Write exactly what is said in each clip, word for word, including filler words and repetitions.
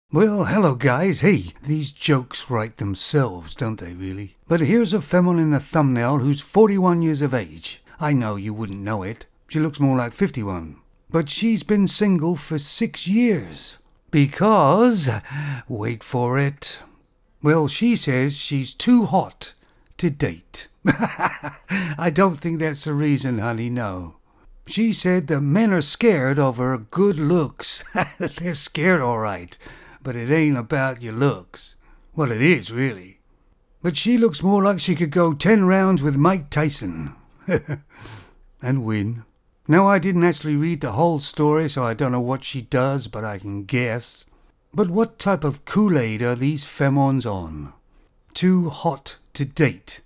Well, hello guys. Hey, these jokes write themselves, don't they really? But here's a femon in the thumbnail who's forty-one years of age. I know you wouldn't know it. She looks more like fifty-one. But she's been single for six years. Because, wait for it, well, she says she's too hot to date. I don't think that's the reason, honey, no. She said that men are scared of her good looks. They're scared, all right. But it ain't about your looks. Well, it is, really. But she looks more like she could go ten rounds with Mike Tyson. And win. Now, I didn't actually read the whole story, so I don't know what she does, but I can guess. But what type of Kool-Aid are these femons on? Too hot to date.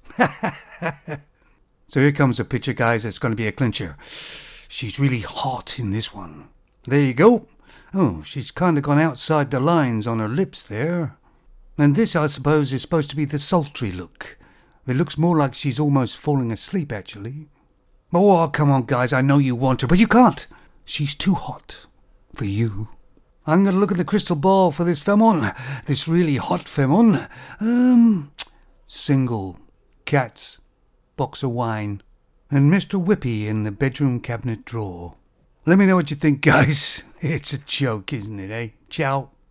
So here comes a picture, guys. It's going to be a clincher. She's really hot in this one. There you go. Oh, she's kind of gone outside the lines on her lips there. And this, I suppose, is supposed to be the sultry look. It looks more like she's almost falling asleep, actually. Oh, come on, guys. I know you want her, but you can't. She's too hot for you. I'm going to look at the crystal ball for this femon. This really hot femon. Um, single. Cats. Box of wine. And Mister Whippy in the bedroom cabinet drawer. Let me know what you think, guys. It's a joke, isn't it, eh? Ciao.